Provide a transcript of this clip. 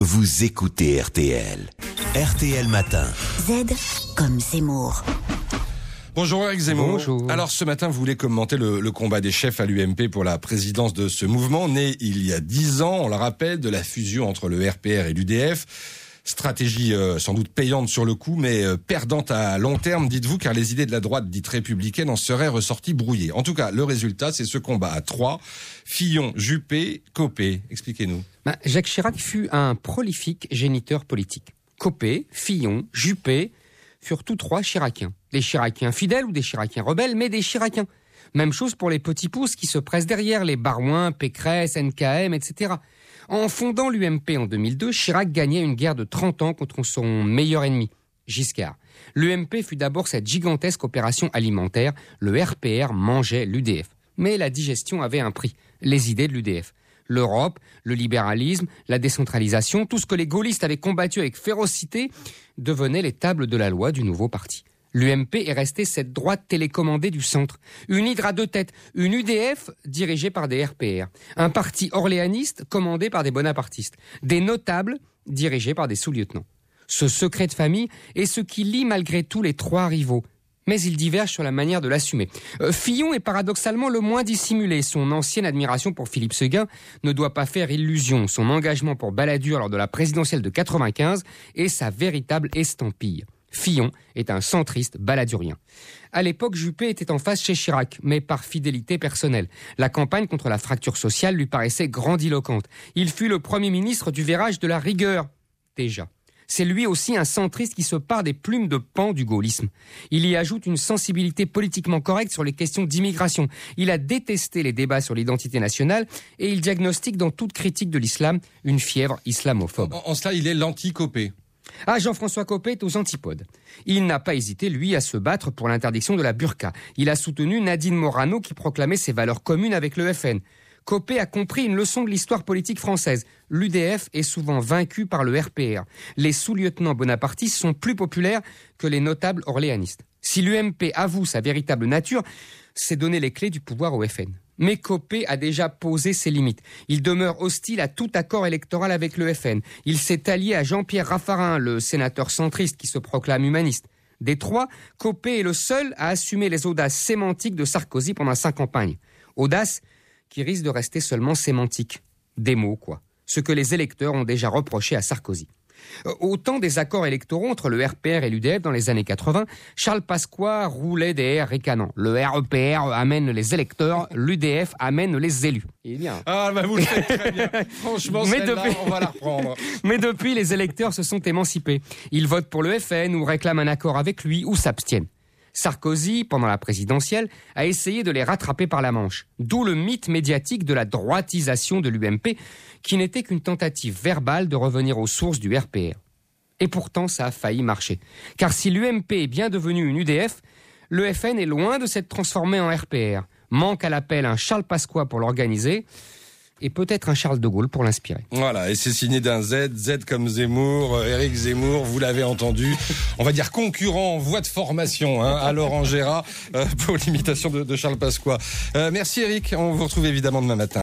Vous écoutez RTL. RTL Matin. Z comme Zemmour. Bonjour Eric Zemmour. Bonjour. Alors ce matin, vous voulez commenter le combat des chefs à l'UMP pour la présidence de ce mouvement, né il y a 10 ans, on le rappelle, de la fusion entre le RPR et l'UDF. Stratégie sans doute payante sur le coup, mais perdante à long terme, dites-vous, car les idées de la droite dite républicaine en seraient ressorties brouillées. En tout cas, le résultat, c'est ce combat à 3. Fillon, Juppé, Copé. Expliquez-nous. Jacques Chirac fut un prolifique géniteur politique. Copé, Fillon, Juppé furent tous trois chiraciens. Des chiraciens fidèles ou des chiraciens rebelles, mais des chiraciens. Même chose pour les petits pousses qui se pressent derrière, les Barouin, Pécresse, NKM, etc. En fondant l'UMP en 2002, Chirac gagnait une guerre de 30 ans contre son meilleur ennemi, Giscard. L'UMP fut d'abord cette gigantesque opération alimentaire. Le RPR mangeait l'UDF. Mais la digestion avait un prix, les idées de l'UDF. L'Europe, le libéralisme, la décentralisation, tout ce que les gaullistes avaient combattu avec férocité, devenait les tables de la loi du nouveau parti. L'UMP est restée cette droite télécommandée du centre. Une hydre à deux têtes, une UDF dirigée par des RPR. Un parti orléaniste commandé par des bonapartistes. Des notables dirigés par des sous-lieutenants. Ce secret de famille est ce qui lie malgré tout les trois rivaux. Mais ils divergent sur la manière de l'assumer. Fillon est paradoxalement le moins dissimulé. Son ancienne admiration pour Philippe Séguin ne doit pas faire illusion. Son engagement pour Balladur lors de la présidentielle de 95 est sa véritable estampille. Fillon est un centriste balladurien. À l'époque, Juppé était en face chez Chirac, mais par fidélité personnelle. La campagne contre la fracture sociale lui paraissait grandiloquente. Il fut le Premier ministre du virage de la rigueur. Déjà. C'est lui aussi un centriste qui se pare des plumes de pan du gaullisme. Il y ajoute une sensibilité politiquement correcte sur les questions d'immigration. Il a détesté les débats sur l'identité nationale et il diagnostique dans toute critique de l'islam une fièvre islamophobe. En cela, il est l'anti-Copé. Jean-François Copé est aux antipodes. Il n'a pas hésité, lui, à se battre pour l'interdiction de la burqa. Il a soutenu Nadine Morano qui proclamait ses valeurs communes avec le FN. Copé a compris une leçon de l'histoire politique française. L'UDF est souvent vaincu par le RPR. Les sous-lieutenants bonapartistes sont plus populaires que les notables orléanistes. Si l'UMP avoue sa véritable nature, c'est donner les clés du pouvoir au FN. Mais Copé a déjà posé ses limites. Il demeure hostile à tout accord électoral avec le FN. Il s'est allié à Jean-Pierre Raffarin, le sénateur centriste qui se proclame humaniste. Des trois, Copé est le seul à assumer les audaces sémantiques de Sarkozy pendant sa campagne. Audace qui risque de rester seulement sémantique. Des mots, quoi. Ce que les électeurs ont déjà reproché à Sarkozy. Au temps des accords électoraux entre le RPR et l'UDF dans les années 80, Charles Pasqua roulait des airs ricanants. Le RPR amène les électeurs, l'UDF amène les élus. Il est bien. Vous le faites très bien. Franchement, on va la reprendre. Mais depuis, les électeurs se sont émancipés. Ils votent pour le FN ou réclament un accord avec lui ou s'abstiennent. Sarkozy, pendant la présidentielle, a essayé de les rattraper par la manche. D'où le mythe médiatique de la droitisation de l'UMP, qui n'était qu'une tentative verbale de revenir aux sources du RPR. Et pourtant, ça a failli marcher. Car si l'UMP est bien devenue une UDF, le FN est loin de s'être transformé en RPR. Manque à l'appel un Charles Pasqua pour l'organiser, et peut-être un Charles de Gaulle pour l'inspirer. Voilà, et c'est signé d'un Z comme Zemmour, Éric Zemmour, vous l'avez entendu, on va dire concurrent en voie de formation à Laurent Gérard pour l'imitation de Charles Pasqua. Merci Éric, on vous retrouve évidemment demain matin.